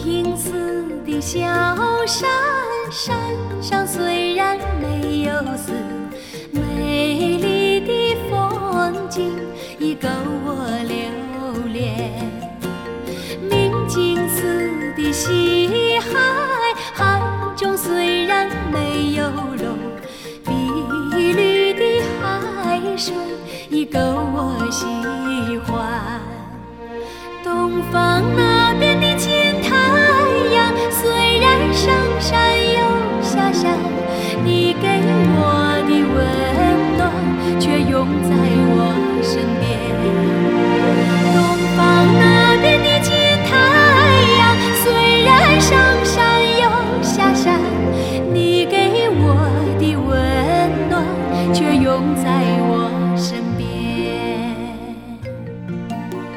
平似的小山，山上虽然没有寺，美丽的风景已够我留恋。明镜似的西海，海中虽然没有龙，碧绿的海水已够我喜欢。东方